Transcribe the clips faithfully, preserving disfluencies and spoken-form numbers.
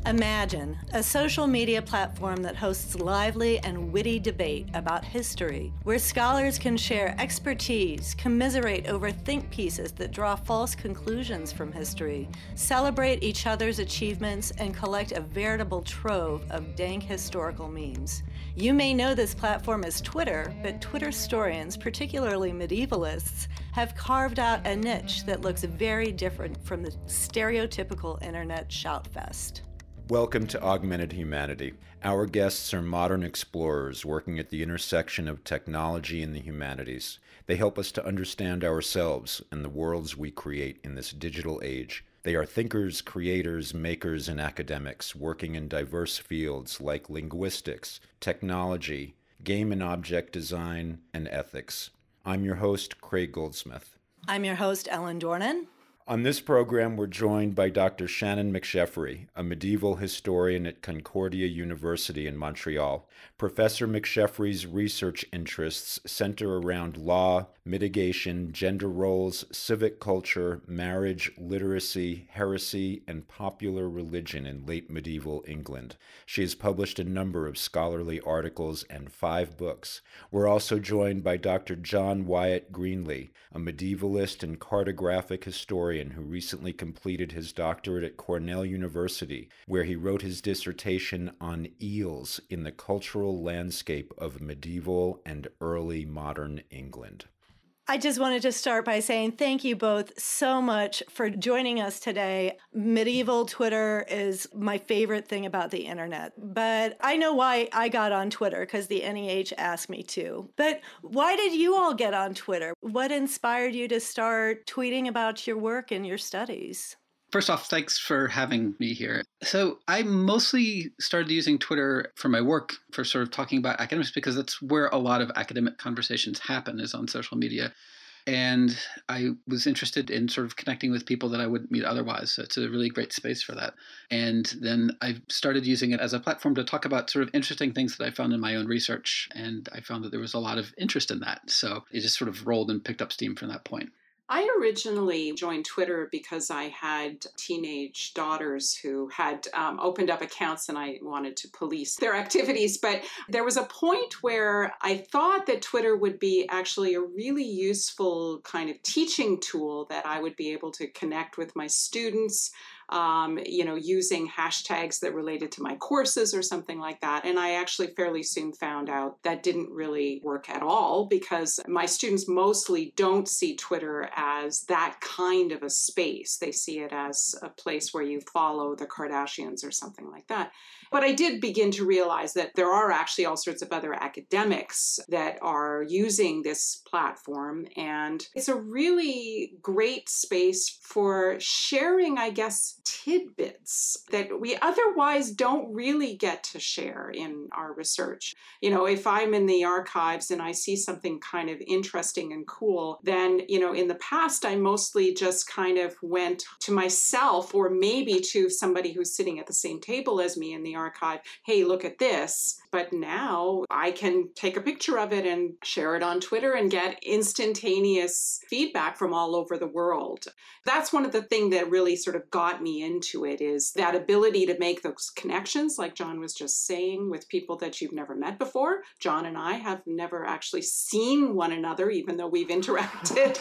Imagine a social media platform that hosts lively and witty debate about history, where scholars can share expertise, commiserate over think pieces that draw false conclusions from history, celebrate each other's achievements, and collect a veritable trove of dank historical memes. You may know this platform as Twitter, but Twitter historians, particularly medievalists, have carved out a niche that looks very different from the stereotypical internet shoutfest. Welcome to Augmented Humanity. Our guests are modern explorers working at the intersection of technology and the humanities. They help us to understand ourselves and the worlds we create in this digital age. They are thinkers, creators, makers, and academics working in diverse fields like linguistics, technology, game and object design, and ethics. I'm your host, Craig Goldsmith. I'm your host, Ellen Dornan. On this program, we're joined by Doctor Shannon McSheffrey, a medieval historian at Concordia University in Montreal. Professor McSheffrey's research interests center around law, mitigation, gender roles, civic culture, marriage, literacy, heresy, and popular religion in late medieval England. She has published a number of scholarly articles and five books. We're also joined by Doctor John Wyatt Greenlee, a medievalist and cartographic historian who recently completed his doctorate at Cornell University, where he wrote his dissertation on eels in the cultural landscape of medieval and early modern England. I just wanted to start by saying thank you both so much for joining us today. Medieval Twitter is my favorite thing about the internet, but I know why I got on Twitter because the N E H asked me to. But why did you all get on Twitter? What inspired you to start tweeting about your work and your studies? First off, thanks for having me here. So I mostly started using Twitter for my work, for sort of talking about academics, because that's where a lot of academic conversations happen, is on social media. And I was interested in sort of connecting with people that I wouldn't meet otherwise. So it's a really great space for that. And then I started using it as a platform to talk about sort of interesting things that I found in my own research. And I found that there was a lot of interest in that. So it just sort of rolled and picked up steam from that point. I originally joined Twitter because I had teenage daughters who had um, opened up accounts and I wanted to police their activities. But there was a point where I thought that Twitter would be actually a really useful kind of teaching tool that I would be able to connect with my students, Um, you know, using hashtags that related to my courses or something like that. And I actually fairly soon found out that didn't really work at all because my students mostly don't see Twitter as that kind of a space. They see it as a place where you follow the Kardashians or something like that. But I did begin to realize that there are actually all sorts of other academics that are using this platform. And it's a really great space for sharing, I guess, tidbits that we otherwise don't really get to share in our research. You know, if I'm in the archives and I see something kind of interesting and cool, then, you know, in the past, I mostly just kind of went to myself or maybe to somebody who's sitting at the same table as me in the archive, hey, look at this. But now I can take a picture of it and share it on Twitter and get instantaneous feedback from all over the world. That's one of the things that really sort of got me into it, is that ability to make those connections, like John was just saying, with people that you've never met before. John and I have never actually seen one another, even though we've interacted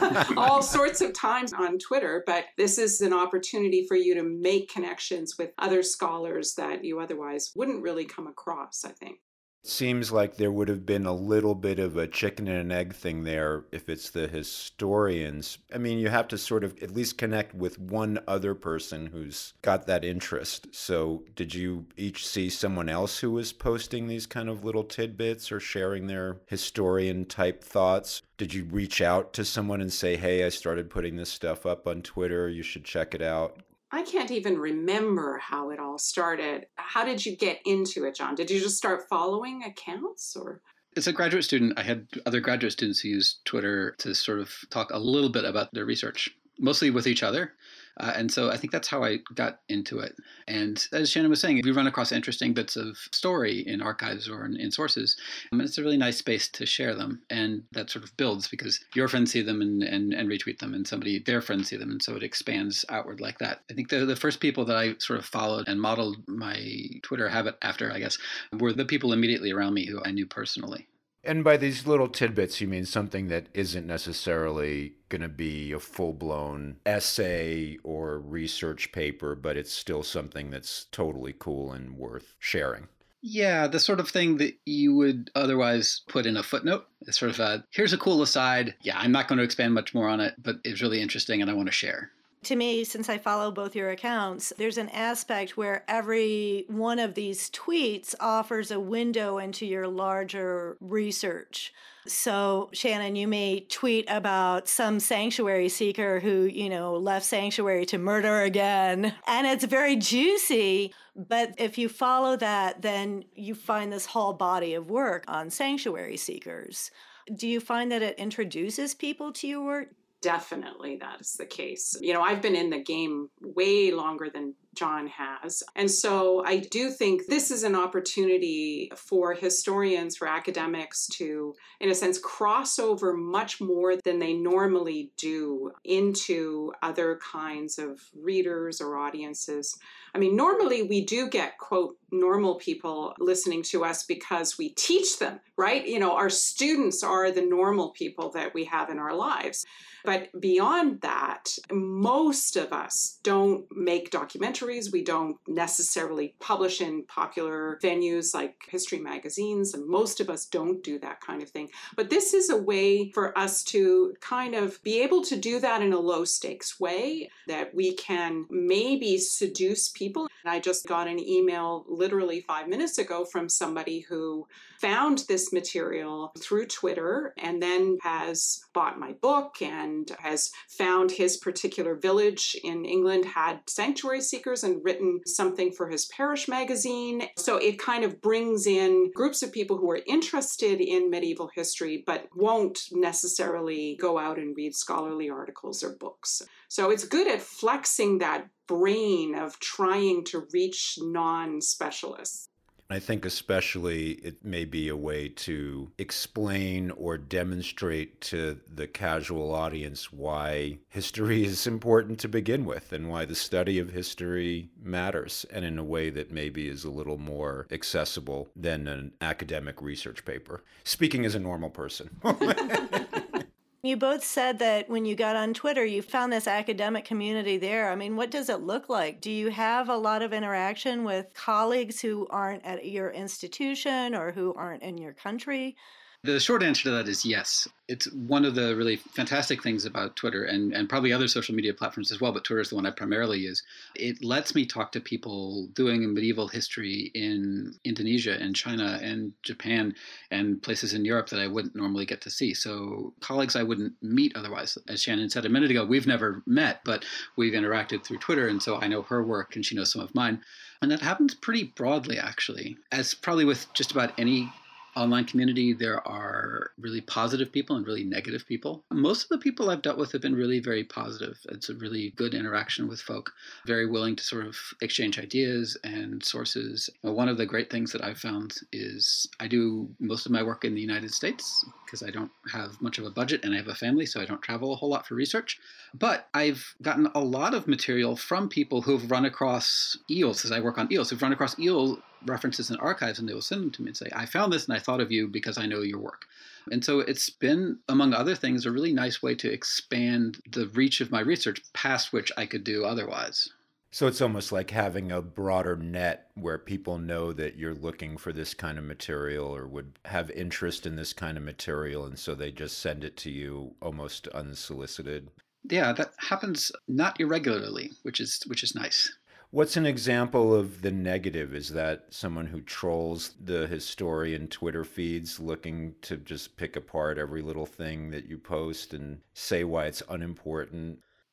all sorts of times on Twitter. But this is an opportunity for you to make connections with other scholars that you otherwise wouldn't really come across, I think. Seems like there would have been a little bit of a chicken and an egg thing there if it's the historians. I mean, you have to sort of at least connect with one other person who's got that interest. So did you each see someone else who was posting these kind of little tidbits or sharing their historian type thoughts? Did you reach out to someone and say, hey, I started putting this stuff up on Twitter, you should check it out? I can't even remember how it all started. How did you get into it, John? Did you just start following accounts or? As a graduate student, I had other graduate students who used Twitter to sort of talk a little bit about their research. mostly with each other. Uh, and so I think that's how I got into it. And as Shannon was saying, if we run across interesting bits of story in archives or in, in sources, um, it's a really nice space to share them. And that sort of builds because your friends see them and, and, and retweet them, and somebody, their friends see them. And so it expands outward like that. I think the, the first people that I sort of followed and modeled my Twitter habit after, I guess, were the people immediately around me who I knew personally. And by these little tidbits, you mean something that isn't necessarily going to be a full-blown essay or research paper, but it's still something that's totally cool and worth sharing. Yeah, the sort of thing that you would otherwise put in a footnote. It's sort of a, here's a cool aside. Yeah, I'm not going to expand much more on it, but it's really interesting and I want to share. To me, since I follow both your accounts, there's an aspect where every one of these tweets offers a window into your larger research. So, Shannon, you may tweet about some sanctuary seeker who, you know, left sanctuary to murder again, and it's very juicy. But if you follow that, then you find this whole body of work on sanctuary seekers. Do you find that it introduces people to your work? Definitely that is the case. You know, I've been in the game way longer than John has. And so I do think this is an opportunity for historians, for academics to, in a sense, cross over much more than they normally do into other kinds of readers or audiences. I mean, normally we do get, quote, normal people listening to us because we teach them, right? You know, our students are the normal people that we have in our lives. But beyond that, most of us don't make documentaries. We don't necessarily publish in popular venues like history magazines, and most of us don't do that kind of thing. But this is a way for us to kind of be able to do that in a low stakes way, that we can maybe seduce people. And I just got an email literally five minutes ago from somebody who found this material through Twitter and then has bought my book and has found his particular village in England had sanctuary seekers and written something for his parish magazine. So it kind of brings in groups of people who are interested in medieval history but won't necessarily go out and read scholarly articles or books. So it's good at flexing that brain of trying to reach non-specialists. I think especially it may be a way to explain or demonstrate to the casual audience why history is important to begin with and why the study of history matters, and in a way that maybe is a little more accessible than an academic research paper. Speaking as a normal person. You both said that when you got on Twitter, you found this academic community there. I mean, what does it look like? Do you have a lot of interaction with colleagues who aren't at your institution or who aren't in your country? The short answer to that is yes. It's one of the really fantastic things about Twitter and, and probably other social media platforms as well, but Twitter is the one I primarily use. It lets me talk to people doing medieval history in Indonesia and China and Japan and places in Europe that I wouldn't normally get to see. So colleagues I wouldn't meet otherwise. As Shannon said a minute ago, we've never met, but we've interacted through Twitter. And so I know her work and she knows some of mine. And that happens pretty broadly, actually, as probably with just about any online community, there are really positive people and really negative people. Most of the people I've dealt with have been really very positive. It's a really good interaction with folk, very willing to sort of exchange ideas and sources. One of the great things that I've found is I do most of my work in the United States because I don't have much of a budget and I have a family, so I don't travel a whole lot for research. But I've gotten a lot of material from people who've run across eels, as I work on eels, who've run across eel references in archives, and they will send them to me and say, I found this and I thought of you because I know your work. And so it's been, among other things, a really nice way to expand the reach of my research past which I could do otherwise. So it's almost like having a broader net where people know that you're looking for this kind of material or would have interest in this kind of material, and so they just send it to you almost unsolicited. Yeah, that happens not irregularly, which is which is nice. What's an example of the negative? Is that someone who trolls the historian Twitter feeds looking to just pick apart every little thing that you post and say why it's unimportant?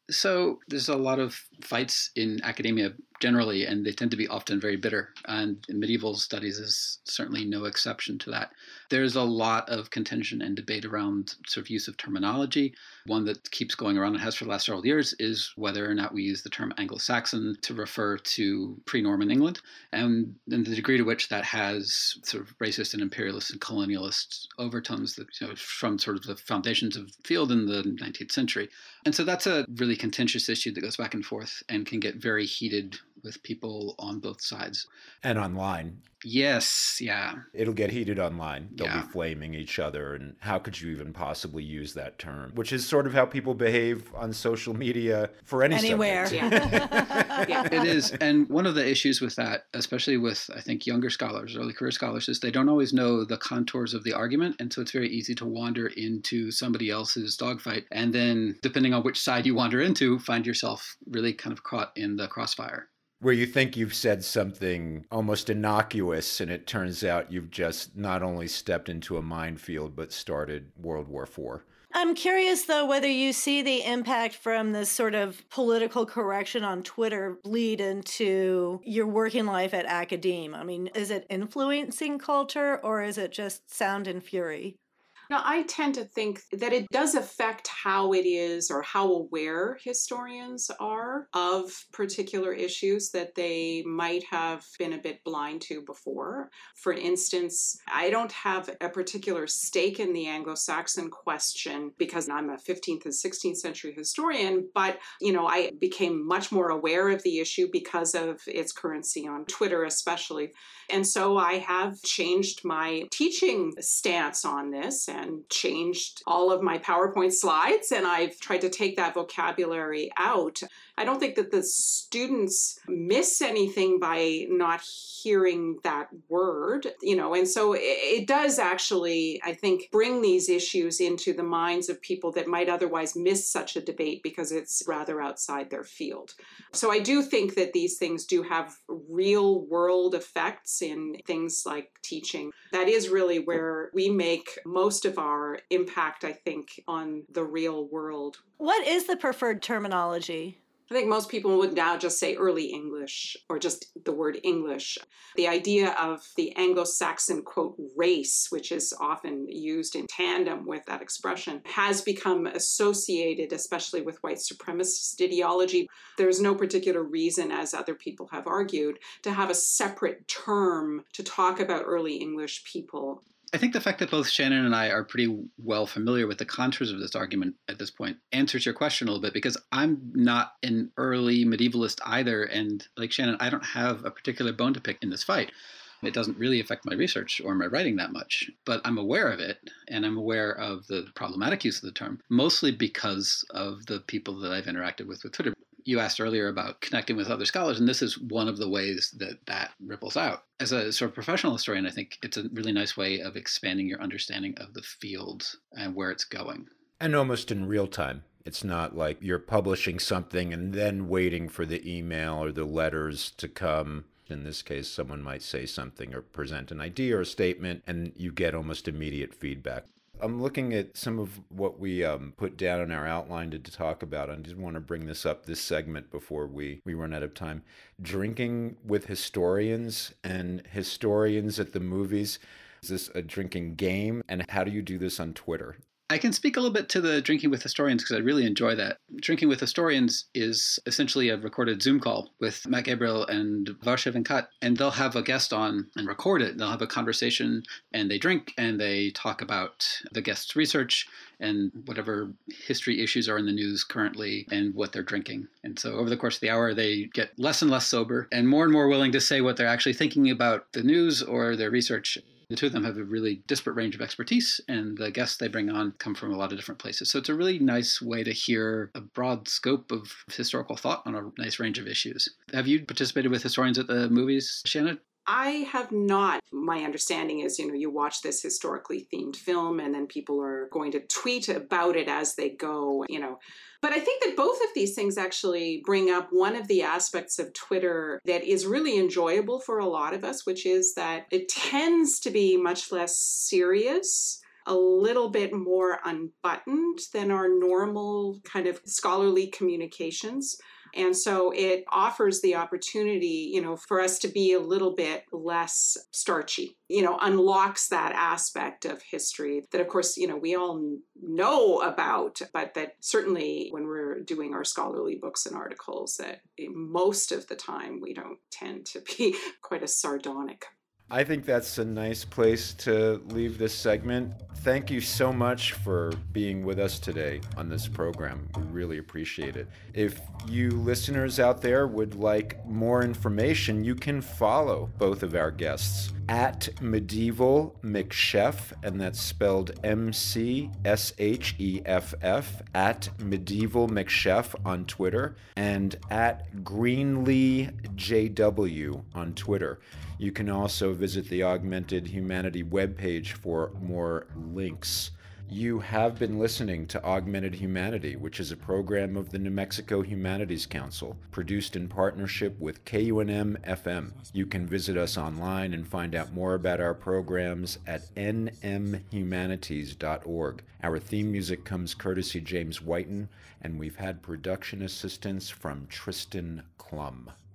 So there's a lot of fights in academia generally, and they tend to be often very bitter. And medieval studies is certainly no exception to that. There's a lot of contention and debate around sort of use of terminology. One that keeps going around and has for the last several years is whether or not we use the term Anglo-Saxon to refer to pre-Norman England, and, and the degree to which that has sort of racist and imperialist and colonialist overtones that, you know, from sort of the foundations of the field in the nineteenth century. And so that's a really contentious issue that goes back and forth and can get very heated with people on both sides. And online. Yes, yeah. It'll get heated online. They'll Yeah. be flaming each other. And how could you even possibly use that term? Which is sort of how people behave on social media for any Anywhere. subject. Yeah. Yeah. It is. And one of the issues with that, especially with, I think, younger scholars, early career scholars, is they don't always know the contours of the argument. And so it's very easy to wander into somebody else's dogfight. And then, depending on which side you wander into, find yourself really kind of caught in the crossfire. Where you think you've said something almost innocuous, and it turns out you've just not only stepped into a minefield, but started World War Four. I'm curious, though, whether you see the impact from this sort of political correction on Twitter bleed into your working life at academe. I mean, is it influencing culture, or is it just sound and fury? Now, I tend to think that it does affect how it is or how aware historians are of particular issues that they might have been a bit blind to before. For instance, I don't have a particular stake in the Anglo-Saxon question because I'm a fifteenth and sixteenth century historian, but, you know, I became much more aware of the issue because of its currency on Twitter, especially. And so I have changed my teaching stance on this and changed all of my PowerPoint slides, and I've tried to take that vocabulary out. I don't think that the students miss anything by not hearing that word, you know, and so it, it does actually, I think, bring these issues into the minds of people that might otherwise miss such a debate because it's rather outside their field. So I do think that these things do have real world effects in things like teaching. That is really where we make most of our impact, I think, on the real world. What is the preferred terminology? I think most people would now just say early English or just the word English. The idea of the Anglo-Saxon, quote, race, which is often used in tandem with that expression, has become associated, especially with white supremacist ideology. There's no particular reason, as other people have argued, to have a separate term to talk about early English people. I think the fact that both Shannon and I are pretty well familiar with the contours of this argument at this point answers your question a little bit, because I'm not an early medievalist either. And like Shannon, I don't have a particular bone to pick in this fight. It doesn't really affect my research or my writing that much, but I'm aware of it, and I'm aware of the problematic use of the term, mostly because of the people that I've interacted with with Twitter. You asked earlier about connecting with other scholars, and this is one of the ways that that ripples out. As a sort of professional historian, I think it's a really nice way of expanding your understanding of the field and where it's going. And almost in real time. It's not like you're publishing something and then waiting for the email or the letters to come. In this case, someone might say something or present an idea or a statement, and you get almost immediate feedback. I'm looking at some of what we um, put down in our outline to, to talk about. I just want to bring this up, this segment, before we, we run out of time. Drinking with historians and historians at the movies. Is this a drinking game? And how do you do this on Twitter? I can speak a little bit to the Drinking with Historians because I really enjoy that. Drinking with Historians is essentially a recorded Zoom call with Matt Gabriel and Varsha Venkat, and they'll have a guest on and record it. They'll have a conversation, and they drink, and they talk about the guest's research and whatever history issues are in the news currently and what they're drinking. And so over the course of the hour, they get less and less sober and more and more willing to say what they're actually thinking about the news or their research. The two of them have a really disparate range of expertise, and the guests they bring on come from a lot of different places. So it's a really nice way to hear a broad scope of historical thought on a nice range of issues. Have you participated with historians at the movies, Shannon? I have not. My understanding is, you know, you watch this historically themed film and then people are going to tweet about it as they go, you know. But I think that both of these things actually bring up one of the aspects of Twitter that is really enjoyable for a lot of us, which is that it tends to be much less serious. a little bit more unbuttoned than our normal kind of scholarly communications. And so it offers the opportunity, you know, for us to be a little bit less starchy, you know, unlocks that aspect of history that, of course, you know, we all know about, but that certainly when we're doing our scholarly books and articles, that most of the time we don't tend to be quite as sardonic. I think that's a nice place to leave this segment. Thank you so much for being with us today on this program. We really appreciate it. If you listeners out there would like more information, you can follow both of our guests at Medieval McScheff, and that's spelled M C S H E F F, at Medieval McScheff on Twitter, and at Greenlee J W on Twitter. You can also visit the Augmented Humanity webpage for more links. You have been listening to Augmented Humanity, which is a program of the New Mexico Humanities Council, produced in partnership with K U N M F M. You can visit us online and find out more about our programs at N M humanities dot org. Our theme music comes courtesy James Whiten, and we've had production assistance from Tristan Klum.